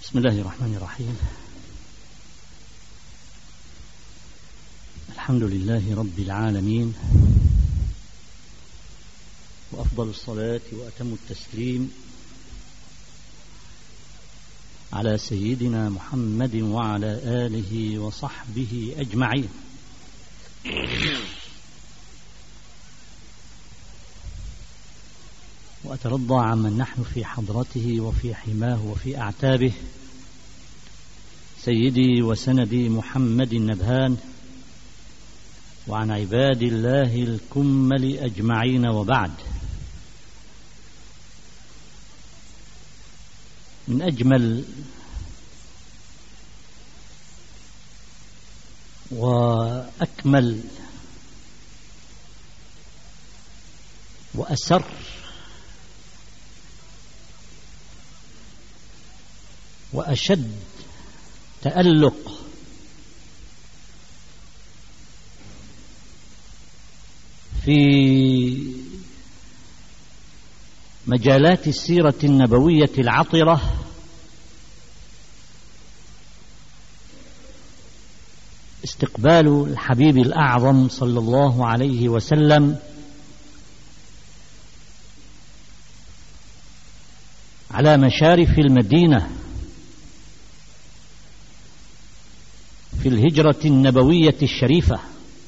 بسم الله الرحمن الرحيم. الحمد لله رب العالمين، وأفضل الصلاة وأتم التسليم على سيدنا محمد وعلى آله وصحبه أجمعين. وأترضى عمن نحن في حضرته وفي حماه وفي أعتابه، سيدي وسندي محمد النبهان، وعن عباد الله الكمل أجمعين. وبعد، من أجمل وأكمل وأسر وأشد تألق في مجالات السيرة النبوية العطرة استقبال الحبيب الأعظم صلى الله عليه وسلم على مشارف المدينة في الهجرة النبوية الشريفة،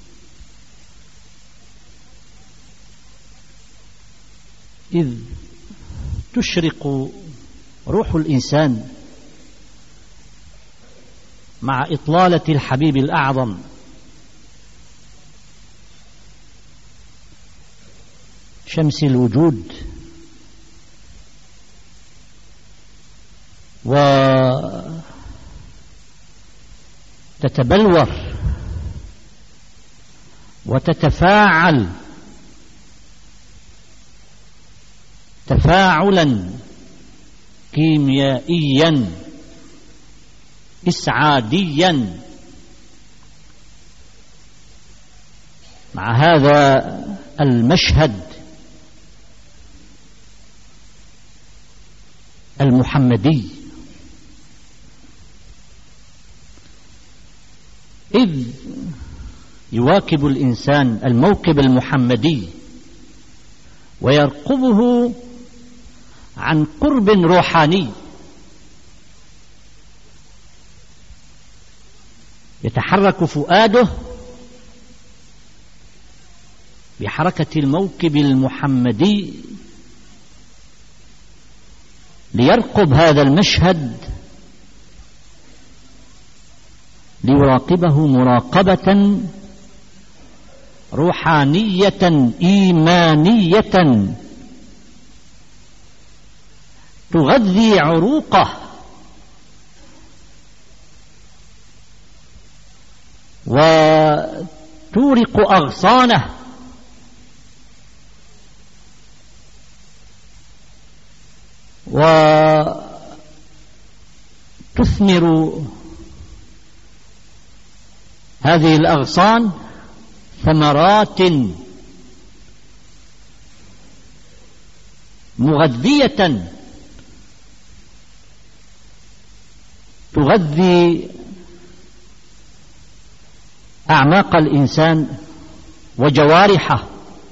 إذ تشرق روح الإنسان مع إطلالة الحبيب الأعظم شمس الوجود، وتتبلور وتتفاعل تفاعلا كيميائيا إسعاديا مع هذا المشهد المحمدي، إذ يواكب الإنسان الموكب المحمدي ويرقبه عن قرب روحاني، يتحرك فؤاده بحركة الموكب المحمدي ليرقب هذا المشهد، ليراقبه مراقبة روحانية إيمانية تغذي عروقه وتورق أغصانه وتثمر هذه الأغصان ثمرات مغذية تغذي أعماق الإنسان وجوارحه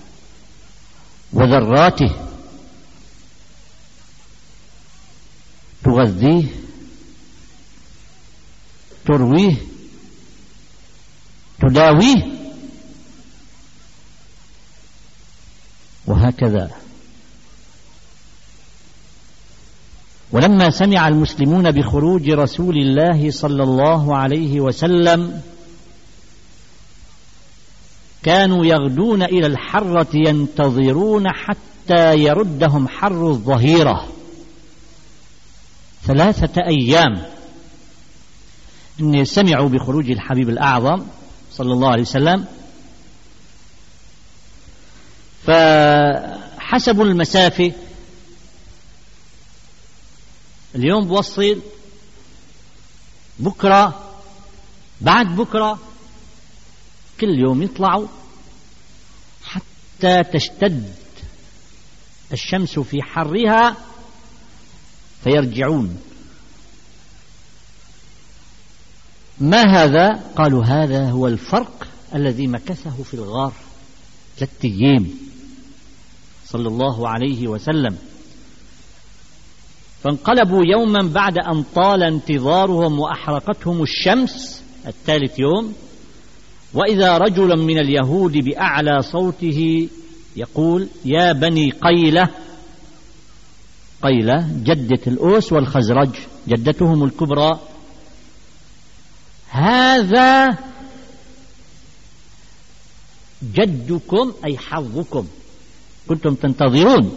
وذراته، تغذيه ترويه تداويه، وهكذا. ولما سمع المسلمون بخروج رسول الله صلى الله عليه وسلم كانوا يغدون إلى الحرة ينتظرون حتى يردهم حر الظهيرة 3 أيام. إن سمعوا بخروج الحبيب الأعظم صلى الله عليه وسلم فحسبوا المسافة، اليوم بوصل، بكرة، بعد بكرة، كل يوم يطلعوا حتى تشتد الشمس في حرها فيرجعون ما هذا؟ قالوا هذا هو الفرق الذي مكثه في الغار 3 أيام صلى الله عليه وسلم. فانقلبوا يوما بعد أن طال انتظارهم وأحرقتهم الشمس 3 يوم، وإذا رجل من اليهود بأعلى صوته يقول: يا بني قيلة، قيلة جدة الأوس والخزرج، جدتهم الكبرى، هذا جدكم أي حظكم، كنتم تنتظرون،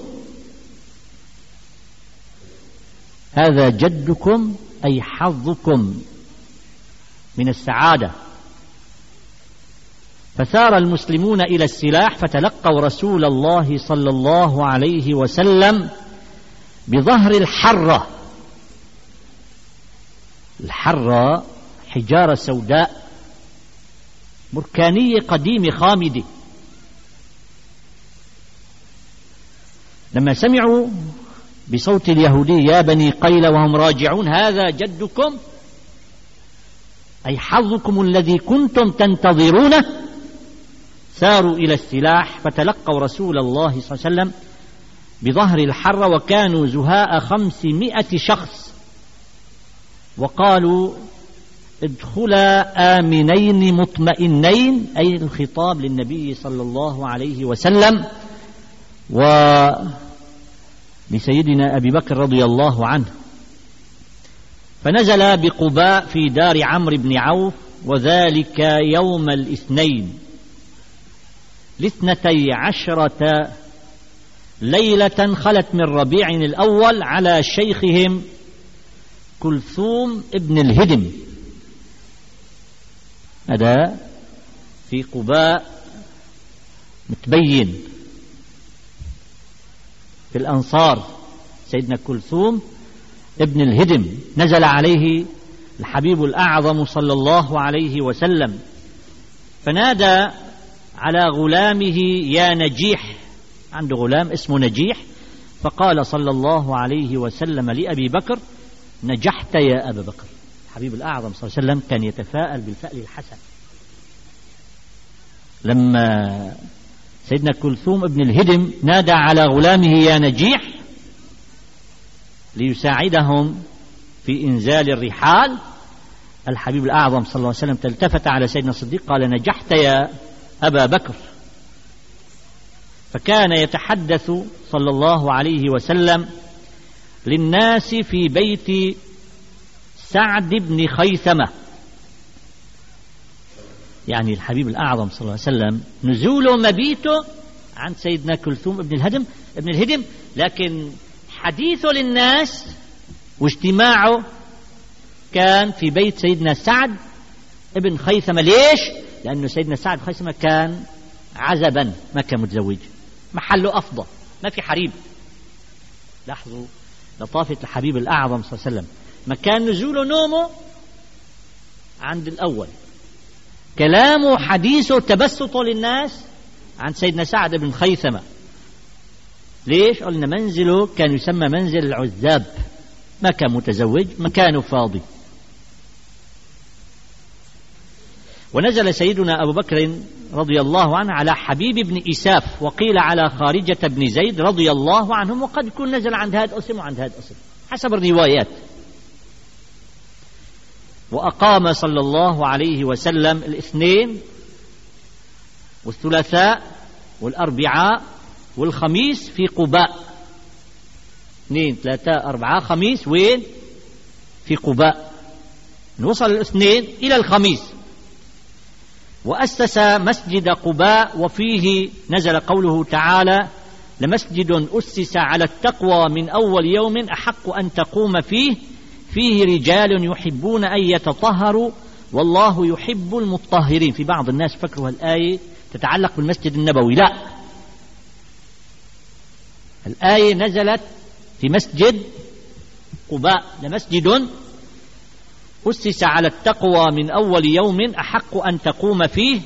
هذا جدكم أي حظكم من السعادة. فسار المسلمون إلى السلاح فتلقوا رسول الله صلى الله عليه وسلم بظهر الحرة. الحرة حجارة سوداء بركانية قديمة خامدة. لما سمعوا بصوت اليهودي يا بني قيلة وهم راجعون هذا جدكم أي حظكم الذي كنتم تنتظرونه، ساروا إلى السلاح فتلقوا رسول الله صلى الله عليه وسلم بظهر الحرة، وكانوا زهاء 500 شخص، وقالوا ادخلا آمنين مطمئنين، أي الخطاب للنبي صلى الله عليه وسلم ولسيدنا أبي بكر رضي الله عنه. فنزل بقباء في دار عمرو بن عوف، وذلك يوم الاثنين 12 ليلة خلت من ربيع الأول على شيخهم كلثوم ابن الهدم. هذا في قباء متبين في الأنصار، سيدنا كلثوم ابن الهدم نزل عليه الحبيب الأعظم صلى الله عليه وسلم، فنادى على غلامه يا نجيح، عنده غلام اسمه نجيح، فقال صلى الله عليه وسلم لأبي بكر: نجحت يا أبا بكر. الحبيب الأعظم صلى الله عليه وسلم كان يتفاءل بالفأل الحسن. لما سيدنا كلثوم ابن الهدم نادى على غلامه يا نجيح ليساعدهم في إنزال الرحال، الحبيب الأعظم صلى الله عليه وسلم التفت على سيدنا الصديق قال: نجحت يا أبا بكر. فكان يتحدث صلى الله عليه وسلم للناس في بيت سعد بن خيثمة، يعني الحبيب الأعظم صلى الله عليه وسلم نزوله مبيته عند سيدنا كلثوم ابن الهدم، لكن حديثه للناس واجتماعه كان في بيت سيدنا سعد ابن خيثمة. ليش؟ لأنه سيدنا سعد بن خيثمة كان عزبا، ما كان متزوج، محله أفضل، ما في حريم. لاحظوا لطافة الحبيب الأعظم صلى الله عليه وسلم، مكان نزوله نومه عند الأول، كلامه حديثه تبسطه للناس عن سيدنا سعد بن خيثمة. ليش؟ قلنا منزله كان يسمى منزل العزاب، ما كان متزوج، مكانه فاضي. ونزل سيدنا أبو بكر رضي الله عنه على حبيب بن إساف، وقيل على خارجة بن زيد رضي الله عنهم، وقد يكون نزل عند هذا الاسم وعند هذا الاسم حسب الروايات. وأقام صلى الله عليه وسلم الاثنين والثلاثاء والأربعاء والخميس في قباء. 2 3 4 خميس وين؟ في قباء. وصل الاثنين إلى الخميس، وأسس مسجد قباء، وفيه نزل قوله تعالى: لمسجد أسس على التقوى من أول يوم أحق أن تقوم فيه رجال يحبون أن يتطهروا والله يحب المطهرين. في بعض الناس فكروا الآية تتعلق بالمسجد النبوي، لا، الآية نزلت في مسجد قباء: لمسجد أسس على التقوى من أول يوم أحق أن تقوم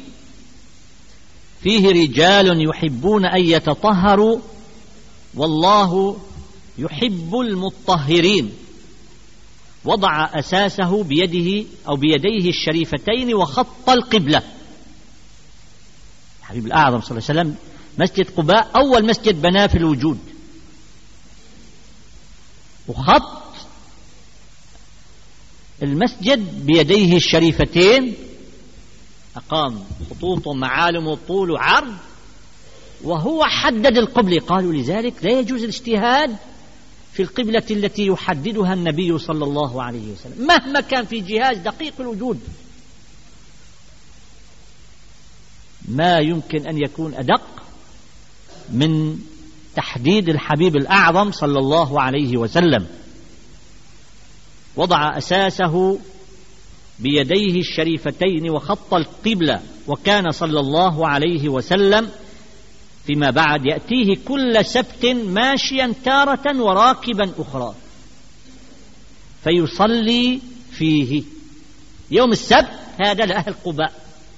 فيه رجال يحبون أن يتطهروا والله يحب المطهرين. وضع أساسه بيده أو بيديه الشريفتين وخط القبلة. الحبيب الأعظم صلى الله عليه وسلم مسجد قباء أول مسجد بناه في الوجود، وخط المسجد بيديه الشريفتين، أقام خطوط ومعالم وطول وعرض، وهو حدد القبلة. قالوا لذلك لا يجوز الاجتهاد في القبلة التي يحددها النبي صلى الله عليه وسلم مهما كان في جهاز دقيق الوجود، ما يمكن أن يكون أدق من تحديد الحبيب الأعظم صلى الله عليه وسلم. وضع أساسه بيديه الشريفتين وخط القبلة، وكان صلى الله عليه وسلم فيما بعد يأتيه كل سبت ماشيا تارة وراكبا أخرى فيصلي فيه. يوم السبت هذا لأهل قباء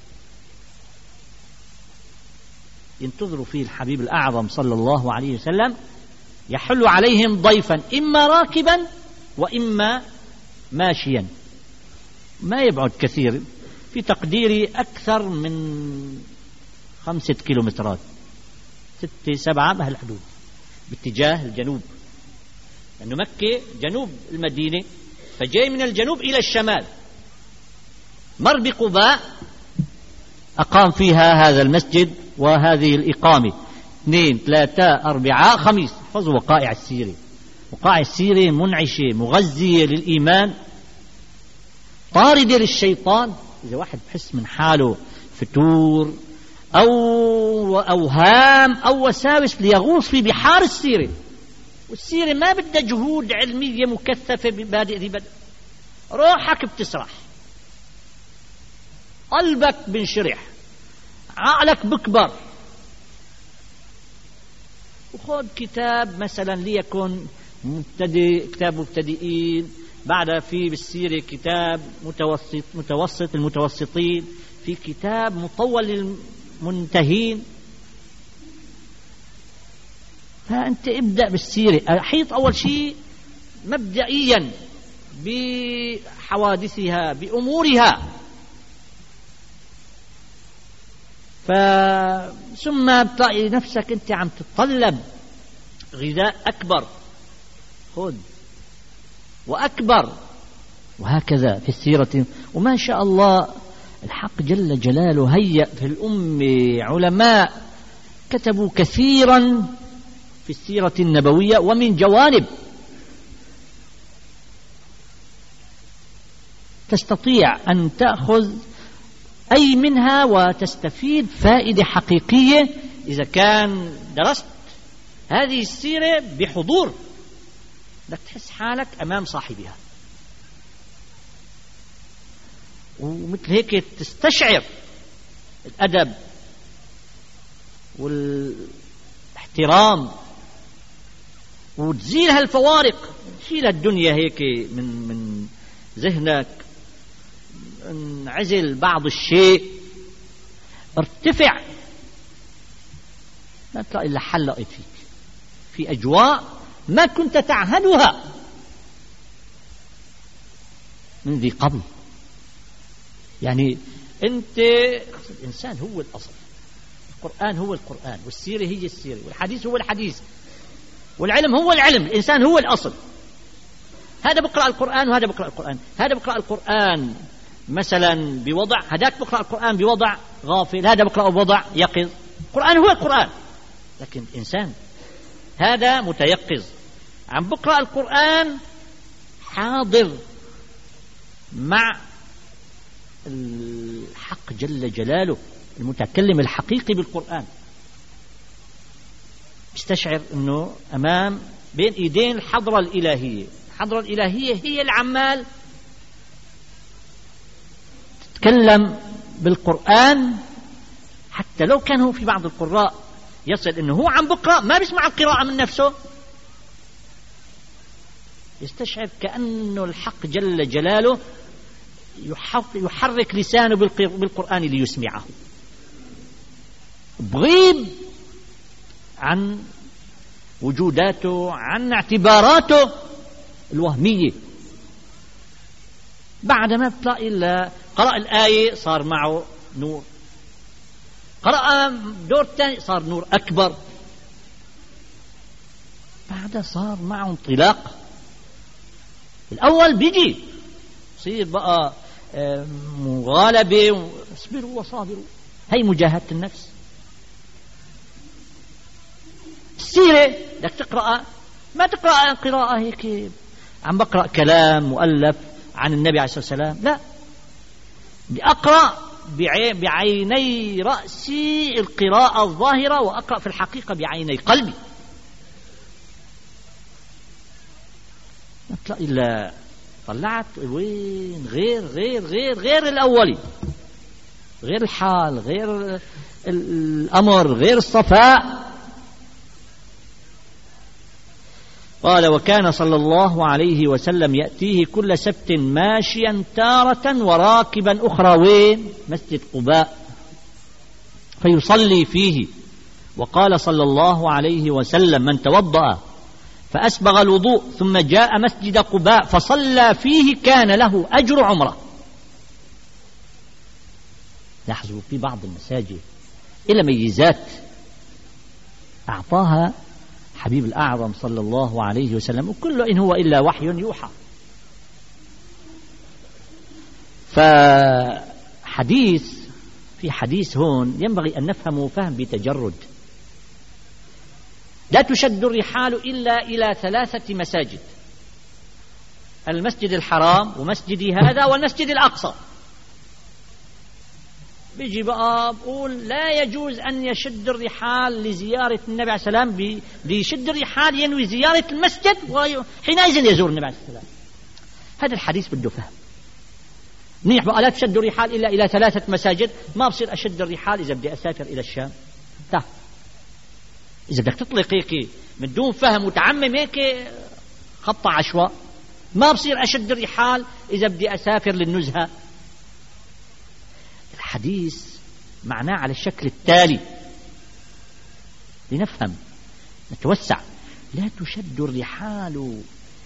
ينتظروا فيه الحبيب الأعظم صلى الله عليه وسلم، يحل عليهم ضيفا إما راكبا وإما ماشيا، ما يبعد كثير، في تقديري أكثر من 5 كيلومترات، 6-7 بهالحدود باتجاه الجنوب، لأنه مكة جنوب المدينة، فجاي من الجنوب إلى الشمال، مر بقباء أقام فيها هذا المسجد وهذه الإقامة 2 3 4 خميس. احفظوا وقائع السيرة، وقائع السيرة منعشة مغذية للإيمان طاردة للشيطان. إذا واحد بحس من حاله فتور أو أوهام أو وساوس ليغوص في بحار السيرة، والسيرة ما بدها جهود علمية مكثفة ببادئ ذي بدء، روحك بتسرح، قلبك بنشرح، عقلك بكبر. وخذ كتاب مثلا ليكن مبتدئ، كتاب مبتدئين، بعد في بالسيرة كتاب متوسط المتوسطين، في كتاب مطول للمنتهين. فأنت ابدأ بالسيرة، أحيط أول شيء مبدئيا بحوادثها بأمورها، ثم بتلاقي نفسك أنت عم تتطلب غذاء أكبر، خذ وأكبر، وهكذا في السيرة. وما شاء الله الحق جل جلاله هيأ في الأمة علماء كتبوا كثيرا في السيرة النبوية ومن جوانب تستطيع أن تأخذ أي منها وتستفيد فائدة حقيقية إذا كان درست هذه السيرة بحضور، بدك تحس حالك أمام صاحبها، ومثل هيك تستشعر الأدب والاحترام وتزيل هالفوارق، شيل الدنيا هيك من ذهنك، انعزل بعض الشيء، ارتفع، ما تلاقي إلا حلقت فيك في أجواء ما كنت تعهدها من ذي قبل. يعني أنت الإنسان هو الأصل، القرآن هو القرآن، والسيرة هي السيرة، والحديث هو الحديث، والعلم هو العلم، الإنسان هو الأصل. هذا بقرأ القرآن وهذا بقرأ القرآن، هذا بقرأ القرآن مثلا بوضع، هذاك بقرأ القرآن بوضع غافل، هذا بقرأ بوضع يقظ. القرآن هو القرآن، لكن الإنسان هذا متيقظ، عم بقرأ القرآن حاضر مع الحق جل جلاله، المتكلم الحقيقي بالقرآن، استشعر أنه أمام بين إيدين الحضرة الإلهية. الحضرة الإلهية هي العمال تتكلم بالقرآن، حتى لو كان هو في بعض القراء يصل أنه هو عم بقرأ ما بيسمع القراءة من نفسه، يستشعر كأنه الحق جل جلاله يحرك لسانه بالقرآن ليسمعه، بغيب عن وجوداته، عن اعتباراته الوهمية. بعد ما بطلع إلا قرأ الآية صار معه نور، قرأ دور ثاني صار نور أكبر، بعد صار معه انطلاق. الأول بيجي يصير بقى مغالبة، اصبروا وصابروا، هي مجاهدة النفس. السيرة بدك تقرأ، ما تقرأ قراءة هيك عم بقرأ كلام مؤلف عن النبي عليه الصلاة والسلام، لا، بدي أقرأ بعيني رأسي القراءة الظاهرة، وأقرأ في الحقيقة بعيني قلبي. ما تلاقي إلا طلعت وين غير غير غير غير الأولي، غير الحال، غير الأمر، غير الصفاء. قال: وكان صلى الله عليه وسلم يأتيه كل سبت ماشيا تارة وراكبا أخرى، وين؟ مسجد قباء، فيصلي فيه. وقال صلى الله عليه وسلم: من توضأ فأسبغ الوضوء ثم جاء مسجد قباء فصلى فيه كان له أجر عمره. لاحظوا في بعض المساجد إلى ميزات أعطاها حبيب الأعظم صلى الله عليه وسلم، وكل إن هو إلا وحي يوحى. في حديث هون ينبغي أن نفهمه فهم بتجرد. لا تشد الرحال إلا إلى 3 مساجد: المسجد الحرام، ومسجدي هذا، والمسجد الأقصى. بيجي بقى بقول لا يجوز أن يشد الرحال لزيارة النبي عليه السلام، ليشد الرحال ينوي زيارة المسجد وحينئذ يزور النبي عليه السلام. هذا الحديث بده فهم منيح. بقى لا تشد الرحال إلا إلى 3 مساجد، ما بصير أشد الرحال إذا بدي أسافر إلى الشام. إذا بدك تطلق هيك من دون فهم وتعمم هيك خط عشواء، ما بصير أشد الرحال إذا بدي أسافر للنزهة. الحديث معناه على الشكل التالي لنفهم نتوسع: لا تشد الرحال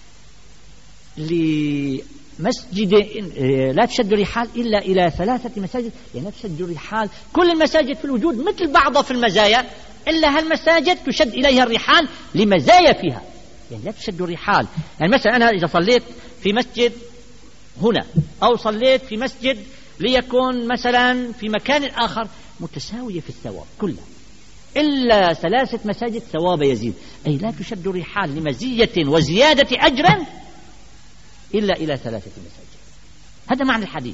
لمسجد، لا تشد الرحال إلا إلى 3 مساجد، يعني لا تشد الرحال كل المساجد في الوجود مثل بعضها في المزايا، إلا هالمساجد تشد إليها الرحال لمزايا فيها. يعني لا تشد الرحال، يعني مثلا أنا إذا صليت في مسجد هنا أو صليت في مسجد ليكن مثلا في مكان آخر متساوية في الثواب كلها، إلا 3 مساجد ثواب يزيد. أي لا تشد الرحال لمزية وزيادة أجر إلا إلى 3 مساجد. هذا معنى الحديث.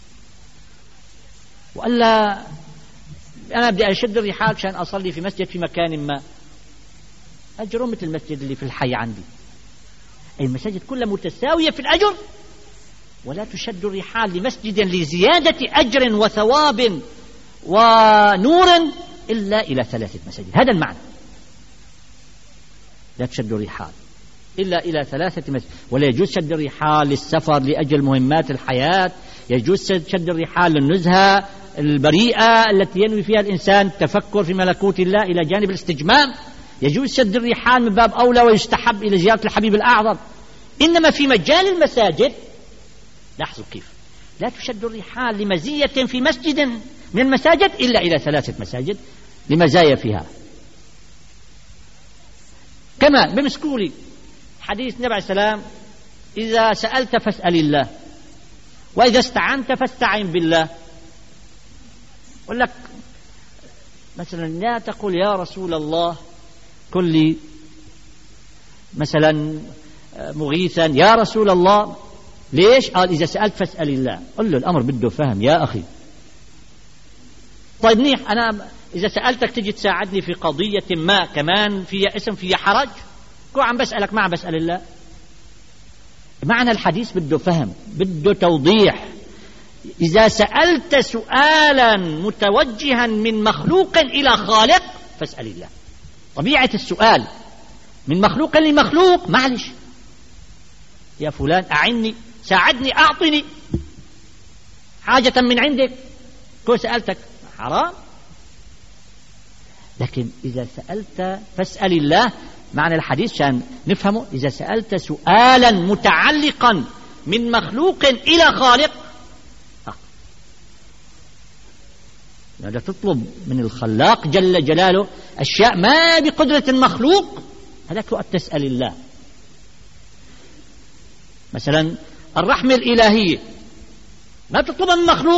وألا أنا بدي أشد الرحال عشان أصلي في مسجد في مكان ما، أجره مثل المسجد اللي في الحي عندي. أي المساجد كلها متساوية في الأجر، ولا تشد الرحال لمسجد لزيادة أجر وثواب ونور إلا إلى 3 مساجد. هذا المعنى. لا تشد الرحال إلا إلى 3 مساجد. ولا يجوز شد الرحال للسفر لأجل مهمات الحياة، يجوز شد الرحال للنزهة البريئة التي ينوي فيها الإنسان التفكر في ملكوت الله إلى جانب الاستجمام، يجوز شد الرحال من باب أولى ويستحب إلى زيارة الحبيب الأعظم. إنما في مجال المساجد لاحظوا كيف لا تشد الرحال لمزية في مسجد من المساجد إلا إلى 3 مساجد لمزايا فيها. كما بمسكولي حديث النبي عليه السلام: إذا سألت فاسأل الله، وإذا استعنت فاستعن بالله. يقول لك مثلا لا تقول يا رسول الله كن لي مثلا مغيثا، يا رسول الله. ليش؟ قال إذا سألت فاسأل الله. قل له الأمر بده فهم يا أخي. طيب منيح، أنا إذا سألتك تجي تساعدني في قضية ما كمان فيها اسم فيها حرج، كو عم بسألك ما عم بسأل الله. معنى الحديث بده فهم، بده توضيح. إذا سألت سؤالا متوجها من مخلوق إلى خالق فاسأل الله. طبيعة السؤال من مخلوق لمخلوق، معلش يا فلان أعني، ساعدني، أعطني حاجة من عندك، كو سألتك حرام. لكن إذا سألت فاسأل الله، معنى الحديث عشان نفهمه: إذا سألت سؤالا متعلقا من مخلوق إلى خالق. لا تطلب من الخلاق جل جلاله أشياء ما بقدرة المخلوق، هذاك وقت تسأل الله. مثلا الرحمة الإلهية ما تطلبها من مخلوق.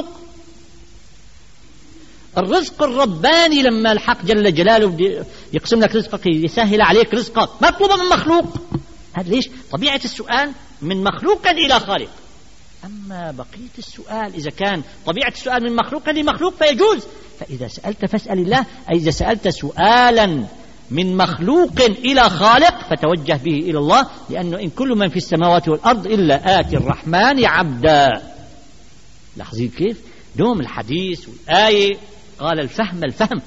الرزق الرباني لما الحق جل جلاله يقسم لك رزقك، يسهل عليك رزقك، ما تطلبها من مخلوق. هذا ليش؟ طبيعة السؤال من مخلوق إلى خالق. أما بقية السؤال إذا كان طبيعة السؤال من مخلوق لمخلوق فيجوز. فإذا سألت فاسأل الله، أي إذا سألت سؤالا من مخلوق إلى خالق فتوجه به إلى الله، لأنه إن كل من في السماوات والأرض إلا آتي الرحمن عبدا. لاحظين كيف دوم الحديث والآية قال الفهم.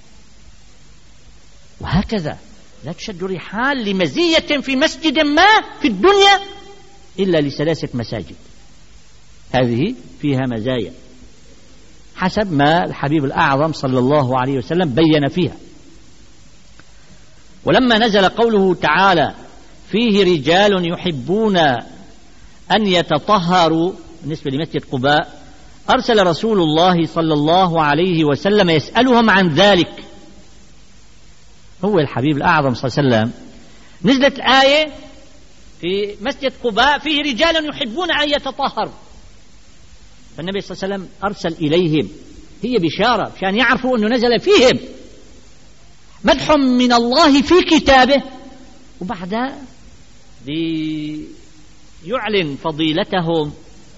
وهكذا لا تشد رحال لمزية في مسجد ما في الدنيا إلا لثلاثة مساجد، هذه فيها مزايا حسب ما الحبيب الأعظم صلى الله عليه وسلم بين فيها. ولما نزل قوله تعالى فيه رجال يحبون أن يتطهروا بالنسبة لمسجد قباء، أرسل رسول الله صلى الله عليه وسلم يسألهم عن ذلك. هو الحبيب الأعظم صلى الله عليه وسلم نزلت الآية في مسجد قباء فيه رجال يحبون أن يتطهروا، فالنبي صلى الله عليه وسلم أرسل إليهم، هي بشارة عشان يعرفوا أنه نزل فيهم مدح من الله في كتابه، وبعدها ليعلن فضيلتهم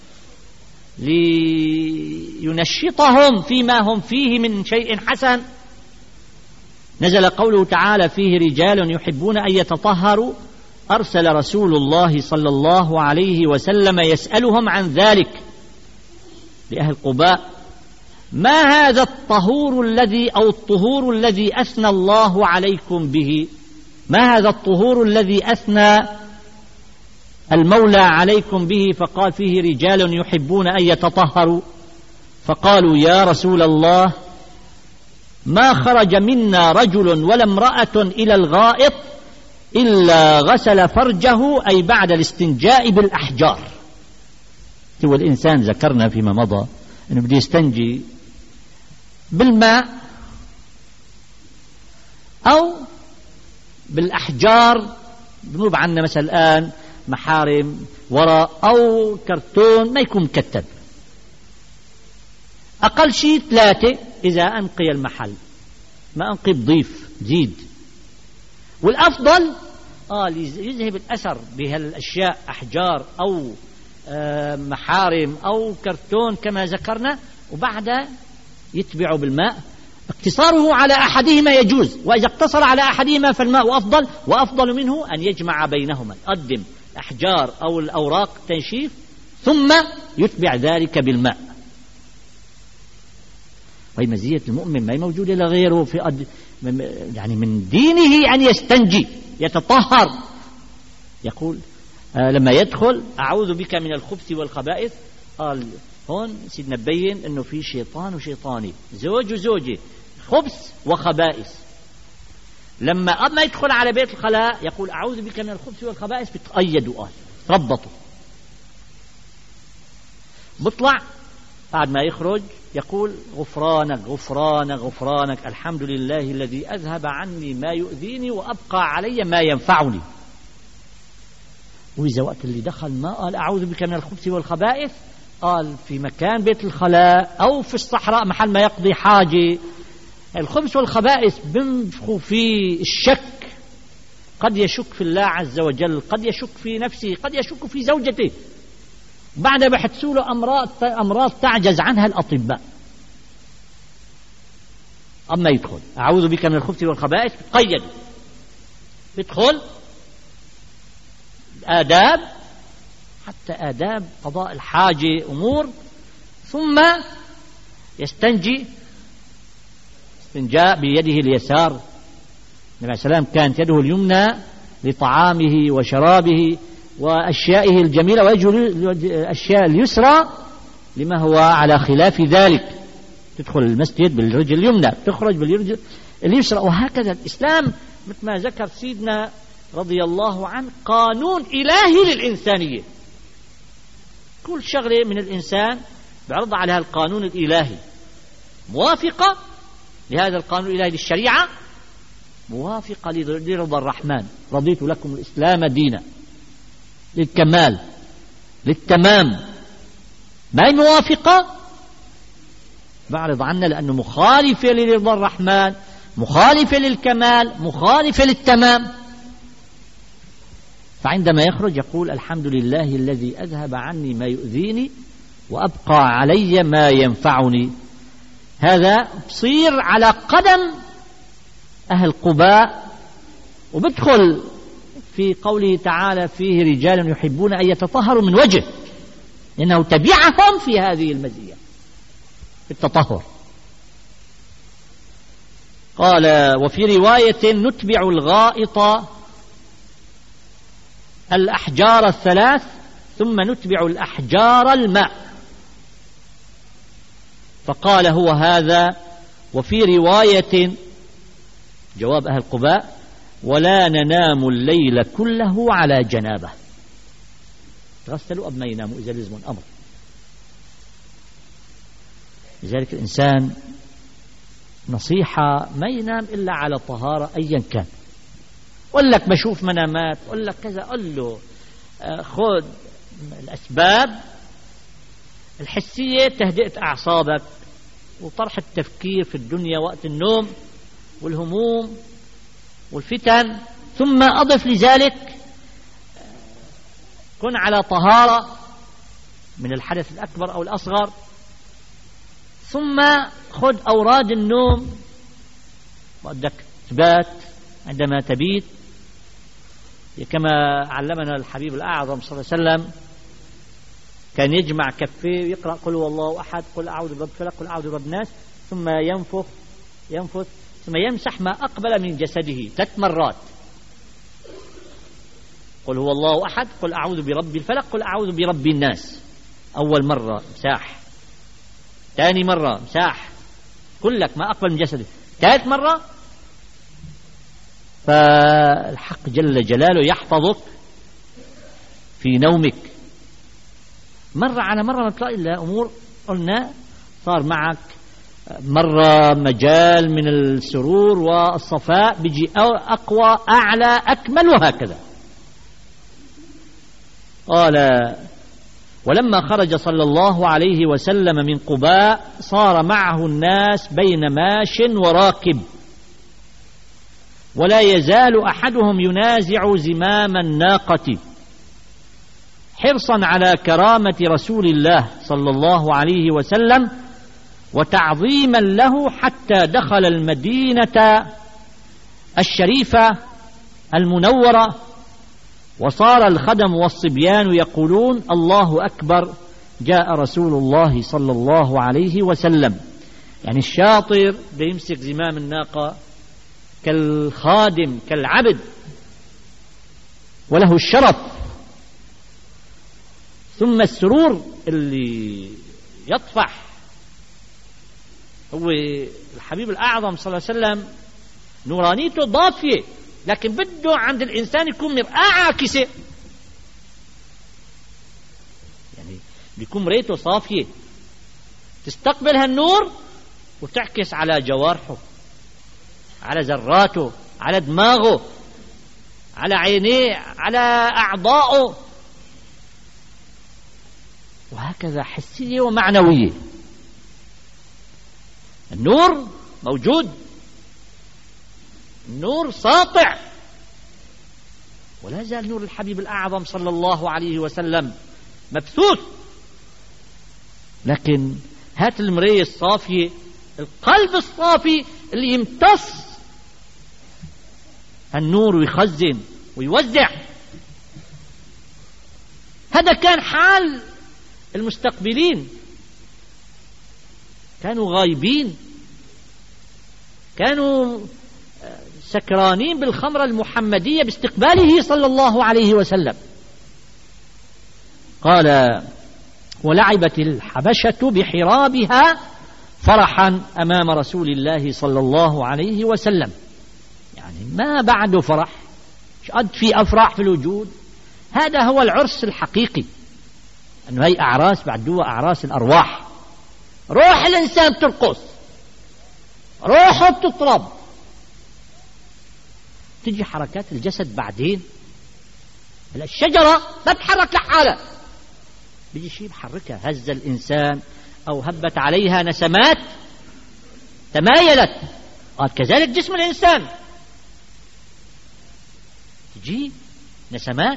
لينشطهم فيما هم فيه من شيء حسن. نزل قوله تعالى فيه رجال يحبون أن يتطهروا، أرسل رسول الله صلى الله عليه وسلم يسألهم عن ذلك لأهل قباء: ما هذا الطهور الذي أو الطهور الذي أثنى الله عليكم به؟ ما هذا الطهور الذي أثنى المولى عليكم به؟ فقال فيه رجال يحبون أن يتطهروا. فقالوا يا رسول الله ما خرج منا رجل ولا امرأة إلى الغائط إلا غسل فرجه، أي بعد الاستنجاء بالأحجار. هو الإنسان ذكرنا فيما مضى أنه بده يستنجي بالماء أو بالأحجار، بنوب عنا مثلا الآن محارم ورق أو كرتون ما يكون مكتب، أقل شيء 3 إذا أنقي المحل، ما أنقي بضيف زيد. والأفضل يذهب الأثر بهالأشياء أحجار أو محارم أو كرتون كما ذكرنا، وبعد يتبع بالماء. اقتصاره على أحدهما يجوز، وإذا اقتصر على أحدهما فالماء أفضل، وأفضل منه أن يجمع بينهما، يقدم الأحجار أو الأوراق تنشيف ثم يتبع ذلك بالماء. وهي مزية المؤمن ما هي موجودة لغيره في يعني من دينه أن يستنجي يتطهر. يقول لما يدخل أعوذ بك من الخبث والخبائث، قال هون سيدنا بين أنه في شيطان وشيطاني، زوج وزوجة، خبث وخبائث. لما يدخل على بيت الخلاء يقول أعوذ بك من الخبث والخبائث، بتقيدوا ربطوا. بطلع بعد ما يخرج يقول غفرانك غفرانك غفرانك، الحمد لله الذي أذهب عني ما يؤذيني وأبقى علي ما ينفعني. وإذا وقت اللي دخل ما قال أعوذ بك من الخبث والخبائث، قال في مكان بيت الخلاء أو في الصحراء محل ما يقضي حاجة. الخبث والخبائث بنفخوا في الشك، قد يشك في الله عز وجل، قد يشك في نفسه، قد يشك في زوجته، بعد بحثوا له أمراض تعجز عنها الأطباء. أما يدخل أعوذ بك من الخبث والخبائث قيد، يدخل آداب، حتى آداب قضاء الحاجة أمور، ثم يستنجي استنجاء بيده اليسار. النبي عليه السلام كانت يده اليمنى لطعامه وشرابه وأشيائه الجميلة، ويجه الأشياء اليسرى لما هو على خلاف ذلك. تدخل المسجد بالرجل اليمنى، تخرج بالرجل اليسرى. وهكذا الإسلام مثل ما ذكر سيدنا رضي الله عنه قانون إلهي للإنسانية. كل شغلة من الإنسان بعرض عليها القانون الإلهي موافقة لهذا القانون الإلهي للشريعة، موافقة لرضا الرحمن، رضيت لكم الإسلام دينا، للكمال للتمام. ما هي موافقة؟ بعرض عنها لأنه مخالفة لرضا الرحمن، مخالفة للكمال، مخالفة للتمام. فعندما يخرج يقول الحمد لله الذي أذهب عني ما يؤذيني وأبقى علي ما ينفعني. هذا بصير على قدم أهل قباء، وبدخل في قوله تعالى فيه رجال يحبون أن يتطهروا من وجه، إنه تبعهم في هذه المزية في التطهر. قال وفي رواية نتبع الغائط الأحجار الثلاث ثم نتبع الأحجار الماء. فقال هو هذا. وفي رواية جواب أهل قباء ولا ننام الليل كله على جنابه، تغسلوا قبل ما يناموا إذا لزم الأمر. لذلك الإنسان نصيحة ما ينام إلا على طهارة أيا كان. قل لك بشوف منامات، قل لك كذا، قل له خذ الأسباب الحسية تهدئة أعصابك وطرح التفكير في الدنيا وقت النوم والهموم والفتن، ثم أضف لذلك كن على طهارة من الحدث الأكبر أو الأصغر، ثم خذ أوراد النوم بدك تبات عندما تبيت، كما علمنا الحبيب الأعظم صلى الله عليه وسلم، كان يجمع كفيه ويقرأ قل هو الله أحد، قل أعوذ برب الفلق، قل أعوذ برب الناس، ثم ينفث ثم يمسح ما أقبل من جسده 3 مرات. قل هو الله أحد، قل أعوذ برب الفلق، قل أعوذ برب الناس. أول مرة مساح، ثاني مرة مساح، كلك ما أقبل من جسده، 3 مرة. فالحق جل جلاله يحفظك في نومك. مرة على مرة ما تلاقي إلا أمور قلنا صار معك مرة مجال من السرور والصفاء بيجي أقوى أعلى أكمل وهكذا. قال ولما خرج صلى الله عليه وسلم من قباء صار معه الناس بين ماش وراكب، ولا يزال أحدهم ينازع زمام الناقة حرصا على كرامة رسول الله صلى الله عليه وسلم وتعظيما له، حتى دخل المدينة الشريفة المنورة، وصار الخدم والصبيان يقولون الله أكبر جاء رسول الله صلى الله عليه وسلم. يعني الشاطر بيمسك زمام الناقة كالخادم كالعبد وله الشرف. ثم السرور اللي يطفح هو الحبيب الأعظم صلى الله عليه وسلم نورانيته ضافية، لكن بده عند الإنسان يكون مرآة عاكسة، يعني بيكون مريته صافية تستقبل هالنور وتعكس على جوارحه، على ذراته، على دماغه، على عينيه، على أعضائه، وهكذا حسية ومعنوية. النور موجود، النور ساطع، ولا زال نور الحبيب الأعظم صلى الله عليه وسلم مبثوث. لكن هات المرية الصافية، القلب الصافي اللي يمتص النور ويخزن ويوزع. هذا كان حال المستقبلين، كانوا غايبين، كانوا سكرانين بالخمرة المحمدية باستقباله صلى الله عليه وسلم. قال ولعبت الحبشة بحرابها فرحا أمام رسول الله صلى الله عليه وسلم. يعني ما بعده فرح، مش قد في أفراح في الوجود. هذا هو العرس الحقيقي، أنه هي أعراس بعدوها أعراس الأرواح. روح الإنسان ترقص، روحه بتطرب، تجي حركات الجسد بعدين. الشجرة لا تتحرك لحالها، بيجي شيء بحركها، هز الإنسان أو هبت عليها نسمات تمايلت. قال كذلك جسم الإنسان، تجي نسمات،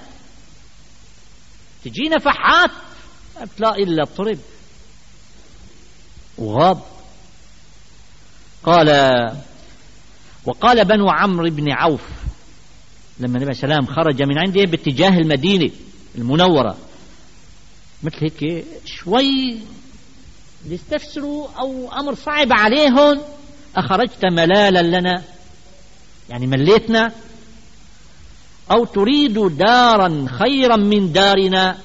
تجي نفحات، ما بتلاقي إلا اضطرب وغاب. وقال بنو عمرو بن عوف لما النبي صلى الله عليه وسلم خرج من عنده باتجاه المدينة المنورة، مثل هيك شوي يستفسروا أو أمر صعب عليهم، أخرجت ملالا لنا، يعني مليتنا، أو تريد دارا خيرا من دارنا،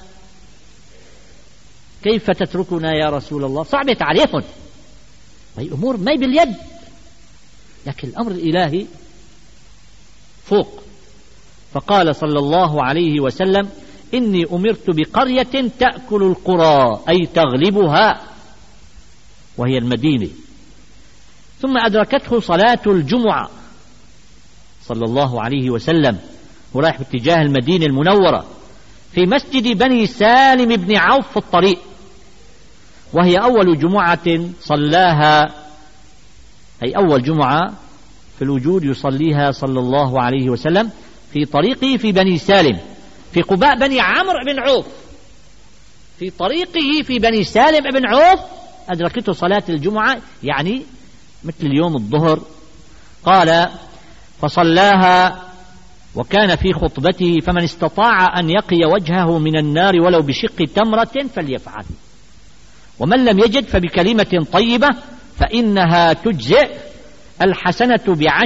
كيف تتركنا يا رسول الله؟ صعبت عليهم، هي أمور ما باليد، لكن الأمر الإلهي فوق. فقال صلى الله عليه وسلم: إني أمرت بقرية تأكل القرى، أي تغلبها، وهي المدينة. ثم أدركته صلاة الجمعة صلى الله عليه وسلم ورايح باتجاه المدينة المنورة في مسجد بني سالم بن عوف في الطريق، وهي أول جمعة صلاها، أي أول جمعة في الوجود يصليها صلى الله عليه وسلم في طريقه في بني سالم في قباء بني عمرو بن عوف. في طريقه في بني سالم بن عوف أدركته صلاة الجمعة، يعني مثل اليوم الظهر. قال: فصلاها وكان في خطبته: فمن استطاع أن يقي وجهه من النار ولو بشق تمرة فليفعل، ومن لم يجد فبكلمة طيبة فإنها تجزئ، الحسنة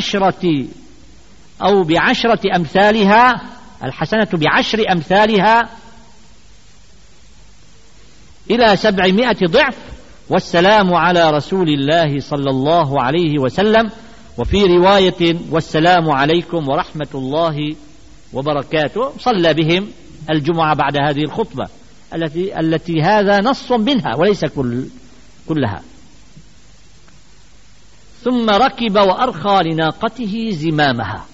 بعشرة أمثالها، الحسنة بعشر أمثالها إلى 700 ضعف، والسلام على رسول الله صلى الله عليه وسلم. وفي رواية: والسلام عليكم ورحمة الله وبركاته. صلى بهم الجمعة بعد هذه الخطبة التي هذا نص منها وليس كلها. ثم ركب وأرخى لناقته زمامها،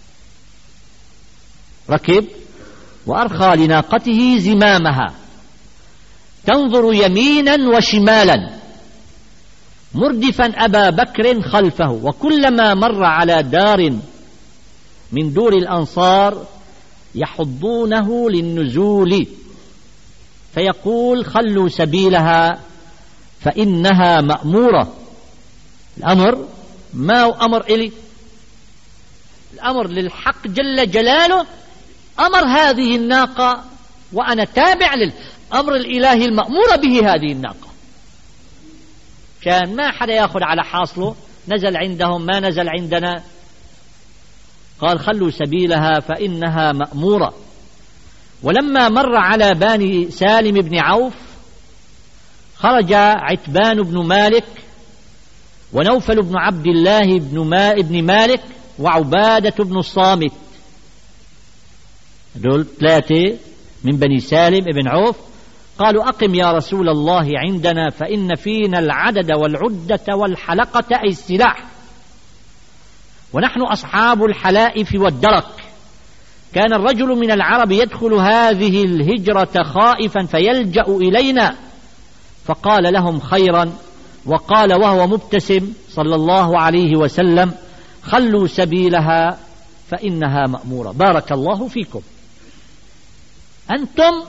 ركب وأرخى لناقته زمامها، تنظر يمينا وشمالا، مردفا أبا بكر خلفه، وكلما مر على دار من دور الأنصار يحضونه للنزول، فيقول: خلوا سبيلها فإنها مأمورة. الأمر ما هو أمر إلي، الأمر للحق جل جلاله، أمر هذه الناقة وأنا تابع للأمر الإلهي المأمور به هذه الناقة، كان ما حدا يأخذ على حاصله، نزل عندهم ما نزل عندنا. قال: خلوا سبيلها فإنها مأمورة. ولما مر على بني سالم بن عوف خرج عتبان بن مالك ونوفل بن عبد الله بن مالك وعبادة بن الصامت، دول 3 من بني سالم بن عوف. قالوا: أقم يا رسول الله عندنا، فإن فينا العدد والعدة والحلقة أي السلاح، ونحن أصحاب الحلائف والدرك. كان الرجل من العرب يدخل هذه الهجرة خائفا فيلجأ إلينا، فقال لهم خيرا، وقال وهو مبتسم صلى الله عليه وسلم: خلوا سبيلها فإنها مأمورة. بارك الله فيكم، أنتم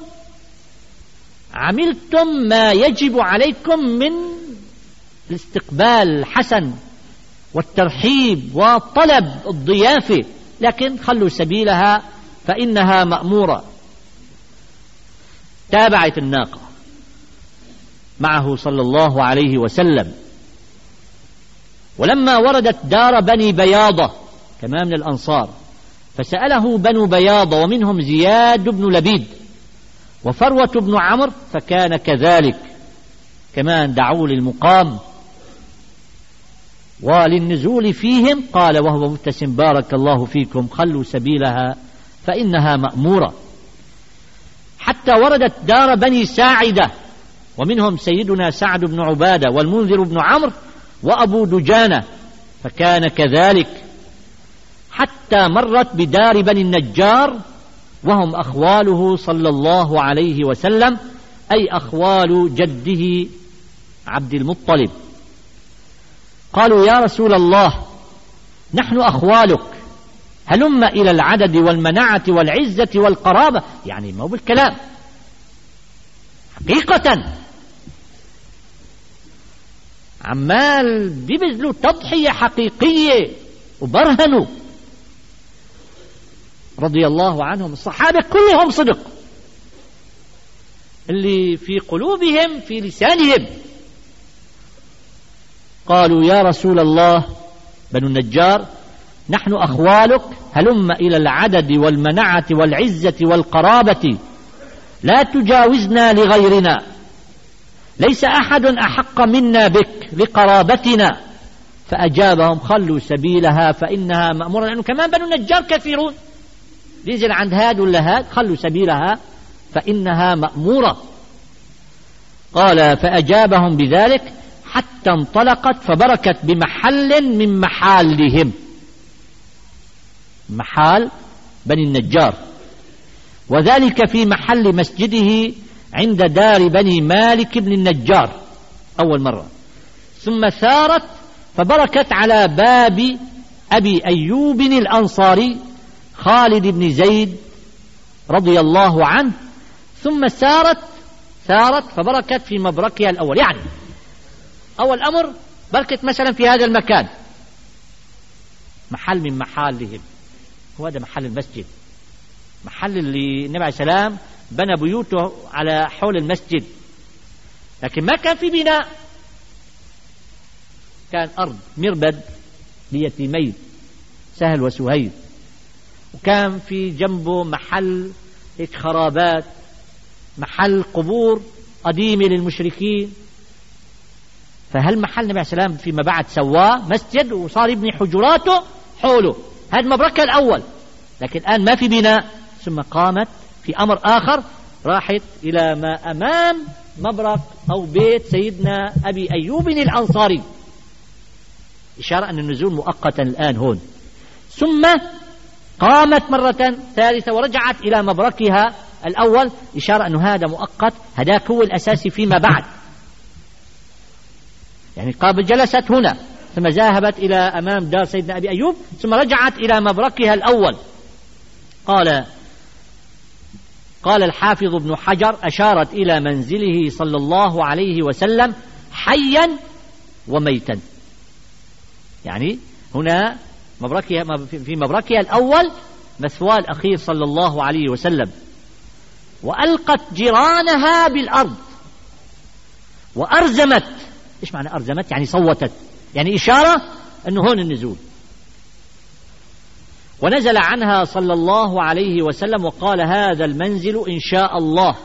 عملتم ما يجب عليكم من الاستقبال الحسن والترحيب وطلب الضيافة، لكن خلوا سبيلها فإنها مأمورة. تابعت الناقة معه صلى الله عليه وسلم، ولما وردت دار بني بياضة كمان من الأنصار فسأله بنو بياضة، ومنهم زياد بن لبيد وفروة بن عمرو، فكان كذلك كمان دعوا للمقام وللنزول فيهم. قال وهو مبتسم: بارك الله فيكم، خلوا سبيلها فإنها مأمورة. حتى حتى وردت دار بني ساعدة، ومنهم سيدنا سعد بن عبادة والمنذر بن عمرو وأبو دجانة، فكان كذلك، حتى مرت بدار بني النجار وهم أخواله صلى الله عليه وسلم، أي أخوال جده عبد المطلب. قالوا يا رسول الله نحن أخوالك، هلم إلى العدد والمنعة والعزة والقرابة، يعني ما هو بالكلام، حقيقة عمال بيبذلوا تضحية حقيقية وبرهنوا رضي الله عنهم. الصحابة كلهم صدق، اللي في قلوبهم في لسانهم. قالوا يا رسول الله بنو النجار نحن أخوالك، هلم إلى العدد والمنعة والعزة والقرابة، لا تجاوزنا لغيرنا، ليس أحد أحق منا بك لقرابتنا. فأجابهم خلوا سبيلها فإنها مأمورة، لأنه كمان بنو النجار كثيرون، ينزل عند هاد ولا هاد، خلوا سبيلها فإنها مأمورة. قال فأجابهم بذلك حتى انطلقت فبركت بمحل من محالهم، محال بني النجار، وذلك في محل مسجده عند دار بني مالك بن النجار أول مرة، ثم ثارت فبركت على باب أبي أيوب الأنصاري خالد بن زيد رضي الله عنه، ثم ثارت فبركت في مبركها الأول. يعني أول أمر بركت مثلا في هذا المكان، محل من محالهم، وهذا محل المسجد، محل اللي النبي عليه السلام بنى بيوته على حول المسجد، لكن ما كان في بناء، كان أرض مربد ليتيمين سهل وسهيل، وكان في جنبه محل هيك خرابات، محل قبور قديمة للمشركين. فهالمحل النبي عليه السلام فيما بعد سواه مسجد وصار يبني حجراته حوله، هذا مبركة الأول، لكن الآن ما في بناء. ثم قامت في أمر آخر، راحت إلى ما أمام مبرك أو بيت سيدنا أبي أيوب الأنصاري، إشارة أن النزول مؤقتا الآن هون. ثم قامت مرة ثالثة ورجعت إلى مبركها الأول، إشارة أن هذا مؤقت، هذاك هو الأساسي فيما بعد. يعني قابل جلست هنا ثم ذهبت إلى أمام دار سيدنا أبي أيوب ثم رجعت إلى مبركها الأول. قال الحافظ ابن حجر أشارت إلى منزله صلى الله عليه وسلم حيا وميتا، يعني هنا في مبركها الأول مثواه الأخير صلى الله عليه وسلم. وألقت جيرانها بالأرض وأرزمت. إيش معنى أرزمت؟ يعني صوتت، يعني إشارة أنه هون النزول. ونزل عنها صلى الله عليه وسلم وقال هذا المنزل إن شاء الله.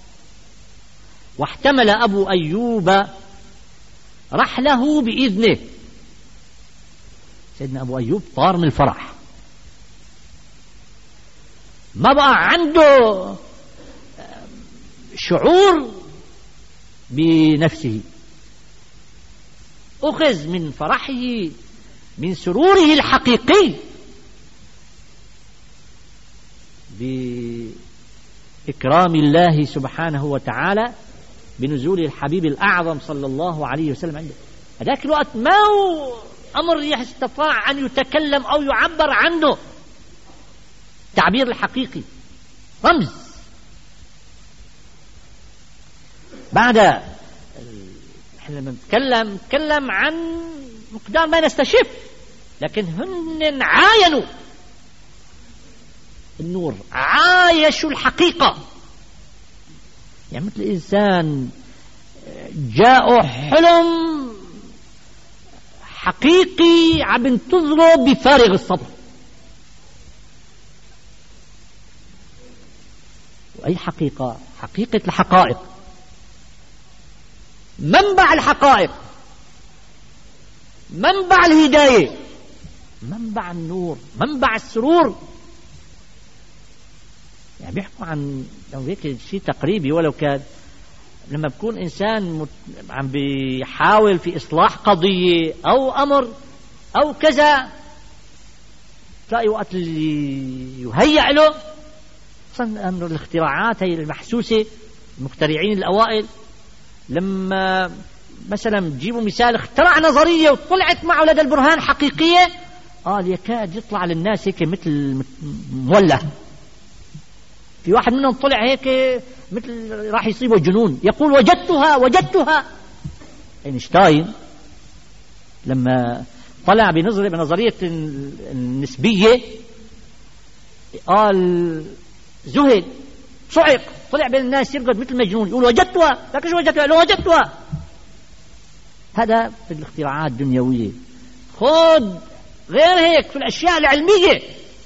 واحتمل أبو أيوب رحله بإذنه، سيدنا أبو أيوب طار من الفرح، ما بقى عنده شعور بنفسه، أخذ من فرحه من سروره الحقيقي بإكرام الله سبحانه وتعالى بنزول الحبيب الأعظم صلى الله عليه وسلم عنده. هذاك الوقت ما هو أمر يستطاع أن يتكلم أو يعبر عنه، تعبير الحقيقي رمز. بعد لما نتكلم عن مقدار ما نستشف، لكن هن عاينوا النور، عايشوا الحقيقة. يعني مثل إنسان جاء حلم حقيقي عم ينتظره بفارغ الصبر. وأي حقيقة؟ حقيقة الحقائق، منبع الحقائق، منبع الهداية، منبع النور، منبع السرور. يعني بيحكوا عن هيك شيء تقريبي ولو كان. لما بكون إنسان عم بيحاول في إصلاح قضية أو أمر أو كذا، تلاقي وقت اللي يهيأ له خصوصا أمر الاختراعات هي المحسوسة، المخترعين الأوائل لما مثلا بجيبوا مثال اخترع نظرية وطلعت معه لدى البرهان حقيقية، يكاد يطلع للناس هيك مثل مولع. في واحد منهم طلع هيك مثل راح يصيبه جنون، يقول وجدتها. اينشتاين لما طلع بنظرية النسبية قال زهد صعق، طلع بين الناس يرقد مثل مجنون يقول وجدتها. لكن شو وجدتها؟ لو وجدتها. هذا في الاختراعات الدنيوية. خذ غير هيك في الأشياء العلمية،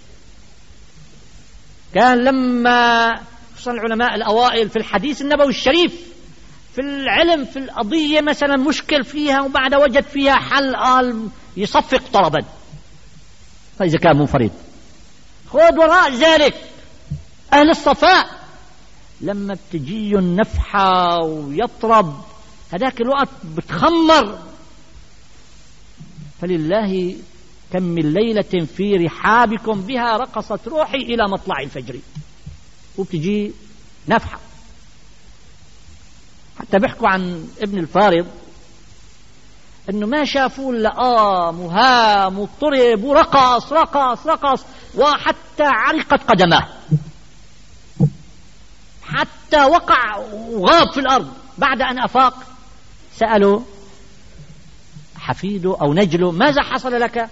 كان لما خصوصا العلماء الأوائل في الحديث النبوي الشريف في العلم في القضية مثلا مشكل فيها وبعد وجد فيها حل قال يصفق طلبا، فإذا كان منفرد. خذ وراء ذلك أهل الصفاء لما بتجي النفحة ويطرب هذاك الوقت بتخمر. فلله كم من ليلة في رحابكم بها رقصت روحي إلى مطلع الفجر، وبتجي نفحة. حتى بيحكوا عن ابن الفارض انه ما شافوا الا مهام وطرب ورقص رقص رقص، وحتى عرقت قدماه، حتى وقع وغاب في الارض. بعد ان افاق سألوا حفيده او نجله ماذا حصل لك؟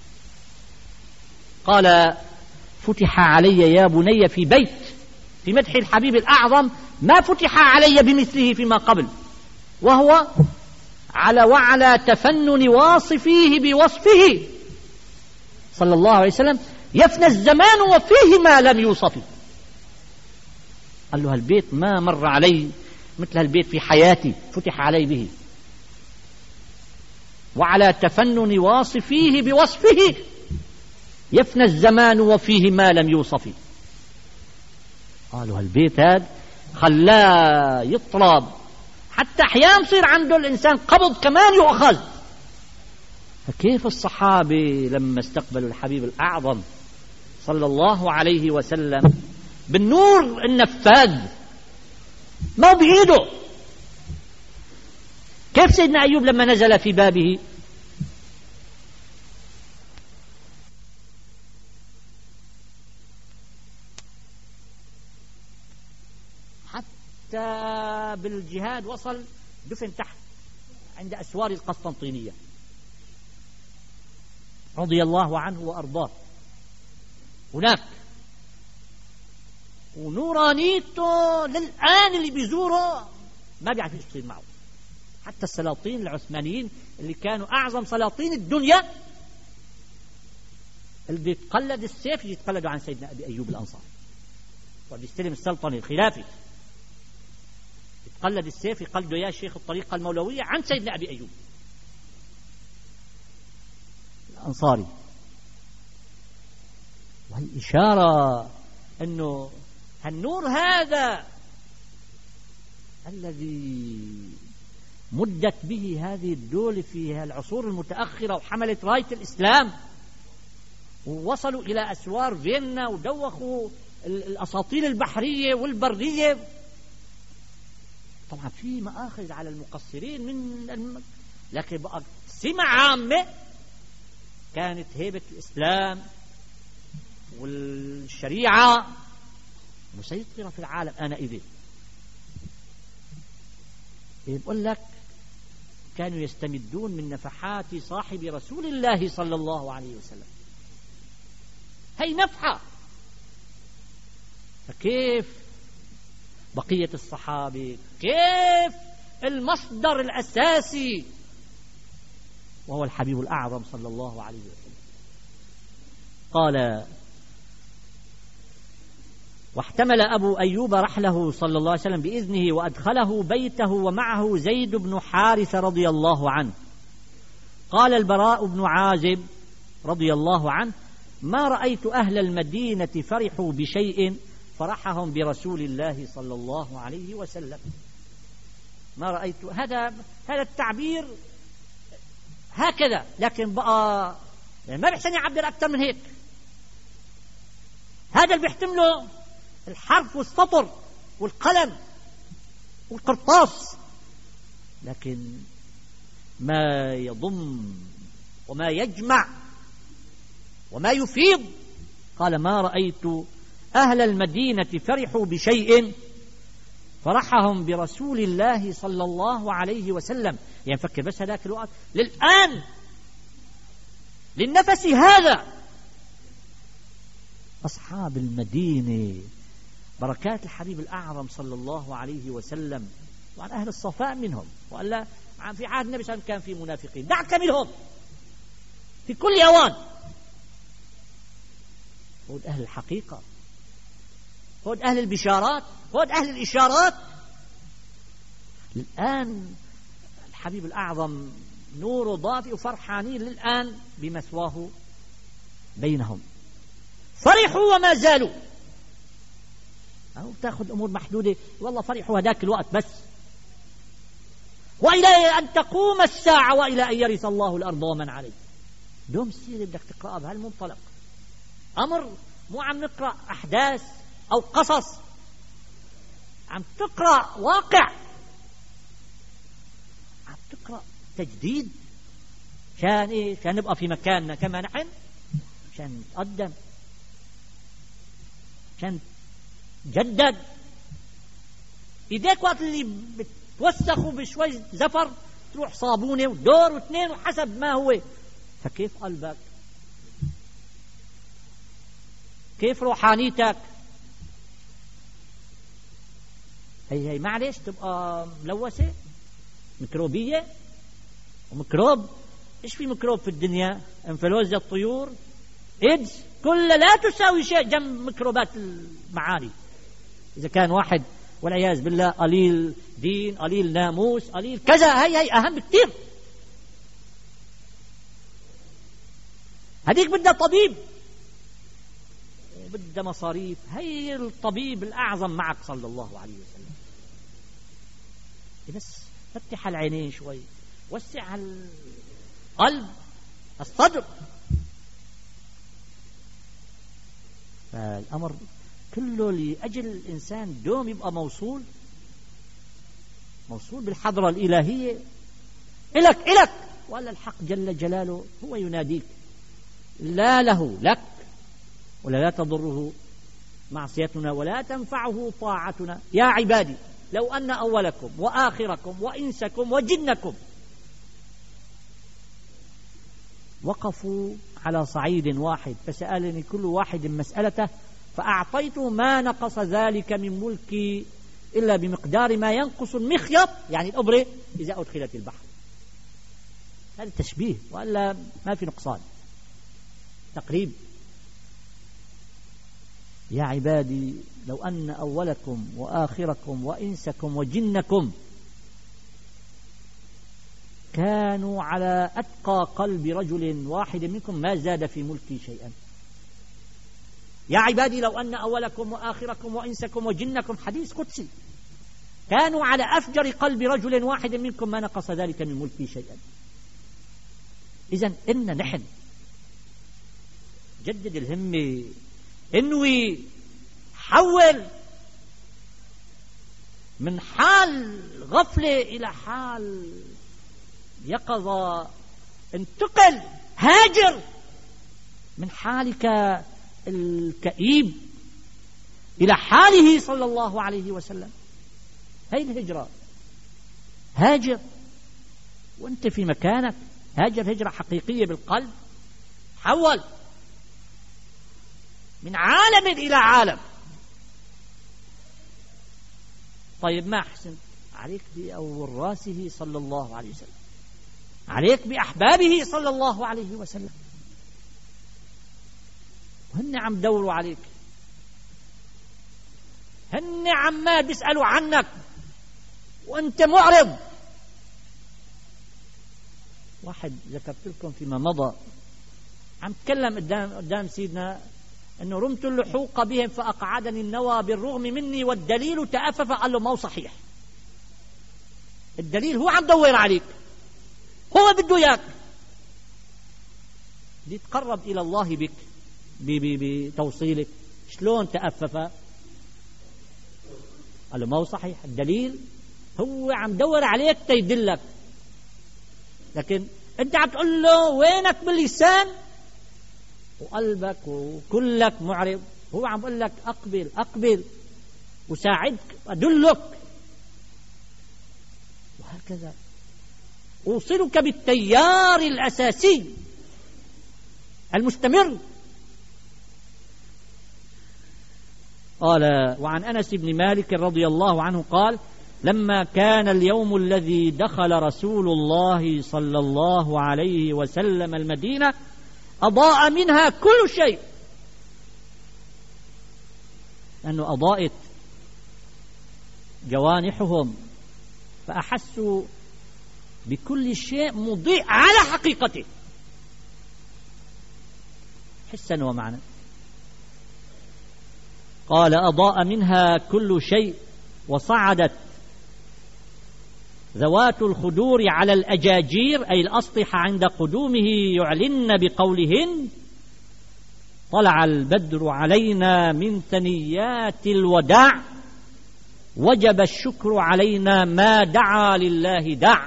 قال فتح علي يا بني في بيت في مدح الحبيب الأعظم ما فتح علي بمثله فيما قبل، وهو وعلى تفنن واصفيه بوصفه صلى الله عليه وسلم يفنى الزمان وفيه ما لم يوصف. قال له هالبيت ما مر علي مثل هالبيت في حياتي فتح علي به، وعلى تفنن واصفيه بوصفه يفنى الزمان وفيه ما لم يوصف. قالوا هالبيت هذا خلاه يطرب، حتى أحيانا يصير عنده الإنسان قبض كمان يؤخذ. فكيف الصحابة لما استقبلوا الحبيب الأعظم صلى الله عليه وسلم بالنور النفاذ ما بإيده؟ كيف سيدنا أيوب لما نزل في بابه بالجهاد وصل دفن تحت عند أسوار القسطنطينية رضي الله عنه وأرضاه هناك، ونورانيته للآن اللي بيزوره ما بيعرف ايش يصير معه. حتى السلاطين العثمانيين اللي كانوا أعظم سلاطين الدنيا اللي بيتقلد السيف يتقلدوا عن سيدنا أبي أيوب الأنصاري وبيستلم السلطنة الخلافي، قلد السيف يقلده يا شيخ الطريقة المولوية عن سيدنا أبي أيوب الأنصاري. والإشارة أنه النور هذا الذي مدت به هذه الدولة في العصور المتأخرة وحملت راية الإسلام ووصلوا إلى أسوار فيينا ودوخوا الأساطيل البحرية والبرية. طبعا في مآخذ على المقصرين لكن بقى سمة عامة كانت هيبة الإسلام والشريعة مسيطرة في العالم آنئذ. يقول لك كانوا يستمدون من نفحات صاحب رسول الله صلى الله عليه وسلم، هي نفحة. فكيف بقية الصحابة؟ كيف المصدر الأساسي وهو الحبيب الأعظم صلى الله عليه وسلم؟ قال واحتمل أبو أيوب رحله صلى الله عليه وسلم بإذنه وأدخله بيته ومعه زيد بن حارثة رضي الله عنه. قال البراء بن عازب رضي الله عنه ما رأيت أهل المدينة فرحوا بشيء وفرحهم برسول الله صلى الله عليه وسلم. ما رأيت هذا التعبير هكذا، لكن بقى يعني ما بيحسن يعبر أكثر من هيك. هذا اللي بيحتمله الحرف والسطر والقلم والقرطاس، لكن ما يضم وما يجمع وما يفيض. قال: ما رأيت أهل المدينة فرحوا بشيء فرحهم برسول الله صلى الله عليه وسلم. يعني فكر بس هذاك الوقت للآن، للنفس هذا، أصحاب المدينة بركات الحبيب الأعظم صلى الله عليه وسلم، وعن أهل الصفاء منهم، وألا في عهد النبي صلى الله عليه وسلم كان في منافقين، دعك منهم في كل أوان. هود أهل الحقيقة، هود أهل البشارات، هود أهل الإشارات. الآن الحبيب الأعظم نور ضافئ وفرحانين للآن بمثواه بينهم، فرحوا وما زالوا. أو تأخذ أمور محدودة، والله فرحوا هذاك الوقت بس، وإلى أن تقوم الساعة وإلى أن يرث الله الأرض ومن عليه. دوم السيرة بدك تقرأها بهالمنطلق، أمر مو عم نقرأ أحداث أو قصص، عم تقرأ واقع، عم تقرأ تجديد. كان إيه؟ كان نبقى في مكاننا كما نحن، كان نتقدم، كان جدد. إيديك وقت اللي بتوسخوا بشوي زفر تروح صابونة ودور واثنين وحسب ما هو. فكيف قلبك؟ كيف روحانيتك؟ هي معلش تبقى ملوثة ميكروبية وميكروب. إيش في ميكروب في الدنيا؟ انفلونزا الطيور، إيدز، كلها لا تساوي شيء جنب ميكروبات المعاني. إذا كان واحد والعياذ بالله قليل دين، قليل ناموس، قليل كذا، هي أهم كتير. هذيك بدها طبيب، بدها مصاريف. هي الطبيب الأعظم معك صلى الله عليه وسلم. بس فتح العينين شوي، وسع القلب، الصدر. فالأمر كله لأجل الإنسان دوم يبقى موصول بالحضرة الإلهية إلك. ولا الحق جل جلاله هو يناديك، لا له لك، ولا لا تضره معصيتنا ولا تنفعه طاعتنا. يا عبادي لو أن أولكم وآخركم وإنسكم وجنكم وقفوا على صعيد واحد فسألني كل واحد مسألته فأعطيته ما نقص ذلك من ملكي إلا بمقدار ما ينقص المخيط، يعني الأبرة إذا أدخلت البحر. هذا تشبيه، وإلا ما في نقصان، تقريب. يا عبادي لو أن أولكم وآخركم وإنسكم وجنكم كانوا على أتقى قلب رجل واحد منكم ما زاد في ملكي شيئا. يا عبادي لو أن أولكم وآخركم وإنسكم وجنكم، حديث قدسي، كانوا على أفجر قلب رجل واحد منكم ما نقص ذلك من ملكي شيئا. إذن إن نحن جدد الهمة، انوي، حول من حال غفلة إلى حال يقظة، انتقل، هاجر من حالك الكئيب إلى حاله صلى الله عليه وسلم. هاي الهجرة، هاجر وانت في مكانك، هاجر هجرة حقيقية بالقلب، حول من عالم إلى عالم. طيب ما أحسن عليك بوراسه صلى الله عليه وسلم، عليك بأحبابه صلى الله عليه وسلم، وهن عم دوروا عليك، هن عمال بيسألوا عنك وأنت معرض. واحد ذكرت لكم فيما مضى عم تكلم قدام سيدنا أنه رمت اللحوق بهم فأقعدني النوى بالرغم مني والدليل تأفف. قال له ما هو صحيح، الدليل هو عم دور عليك، هو بده إياك ليتقرب إلى الله بك بتوصيلك. شلون تأفف؟ قال له ما هو صحيح، الدليل هو عم دور عليك تيدلك، لكن أنت عم تقول له وينك باللسان وقلبك وكلك معرض، هو عم بقول لك أقبل أقبل وساعدك أدلك، وهكذا أوصلك بالتيار الأساسي المستمر. قال: وعن أنس بن مالك رضي الله عنه قال: لما كان اليوم الذي دخل رسول الله صلى الله عليه وسلم المدينة أضاء منها كل شيء، لأنه أضاءت جوانحهم فأحسوا بكل شيء مضيء على حقيقته حسا ومعنى. قال: أضاء منها كل شيء، وصعدت ذوات الخدور على الأجاجير أي الأسطح عند قدومه يعلن بقولهن: طلع البدر علينا من ثنيات الوداع، وجب الشكر علينا ما دعا لله داع.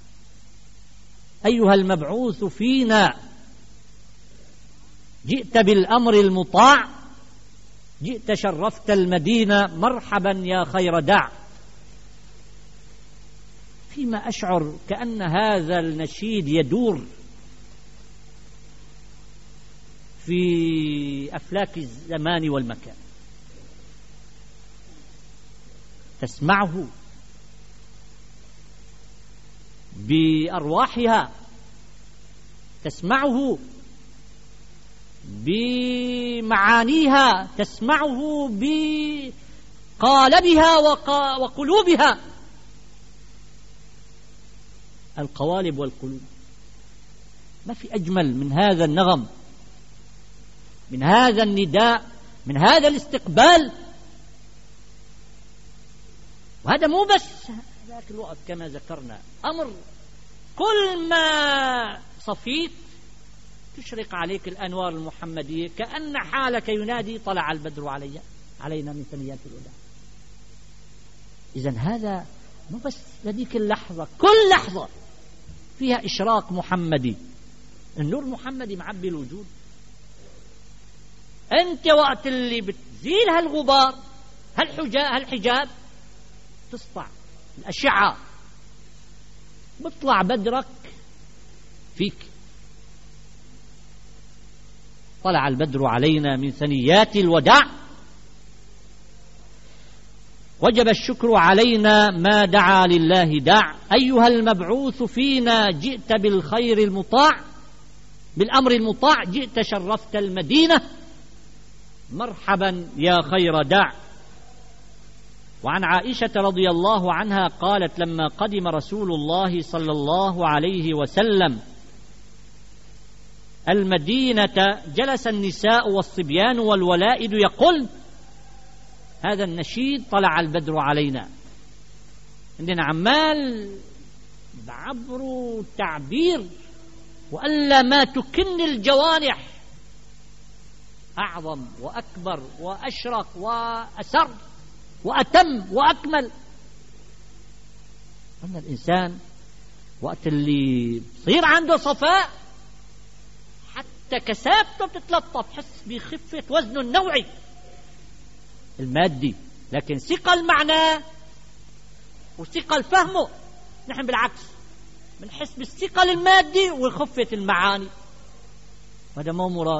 أيها المبعوث فينا جئت بالأمر المطاع، جئت شرفت المدينة، مرحبا يا خير داع. فيما أشعر كأن هذا النشيد يدور في أفلاك الزمان والمكان، تسمعه بأرواحها، تسمعه بمعانيها، تسمعه بقالبها وقلوبها، القوالب والقلوب. ما في أجمل من هذا النغم، من هذا النداء، من هذا الاستقبال. وهذا مو بس ذاك الوقت كما ذكرنا، أمر كل ما صفيت تشرق عليك الأنوار المحمدية، كأن حالك ينادي: طلع البدر علينا من ثنيات الوداع. إذن هذا مو بس لديك اللحظة، كل لحظة فيها إشراق محمدي، النور المحمدي معبي الوجود. أنت وقت اللي بتزيل هالغبار، هالحجاب، تسطع الأشعة، بطلع بدرك فيك. طلع البدر علينا من ثنيات الوداع، وجب الشكر علينا ما دعا لله داع. أيها المبعوث فينا جئت بالخير المطاع، بالأمر المطاع، جئت شرفت المدينة، مرحبا يا خير داع. وعن عائشة رضي الله عنها قالت: لما قدم رسول الله صلى الله عليه وسلم المدينة جلس النساء والصبيان والولائد يقول هذا النشيد: طلع البدر علينا. عندنا عمال بعبروا تعبير وألا ما تكن الجوانح أعظم وأكبر وأشرق وأسر وأتم وأكمل. أن الإنسان وقت اللي يصير عنده صفاء حتى كسابته بتتلطف، حس بخفة وزنه النوعي المادي، لكن ثقل معناه وثقل فهمه. نحن بالعكس بنحس بالثقل المادي وخفة المعاني. هذا مو مراد،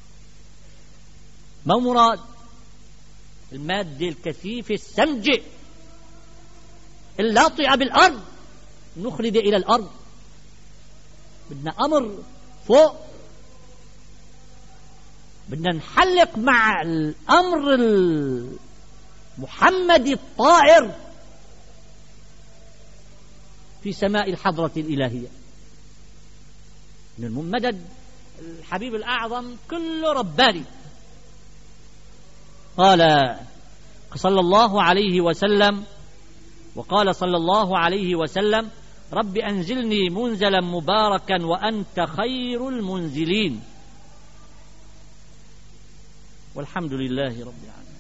مو مراد. المادة الكثيفة السمجة اللاطئة بالأرض نخلد إلى الأرض. بدنا أمر فوق، بدنا نحلق مع الأمر المحمدي الطائر في سماء الحضرة الإلهية. من المدد الحبيب الأعظم كله رباني، قال صلى الله عليه وسلم رب أنزلني منزلا مباركا وأنت خير المنزلين. والحمد لله رب العالمين.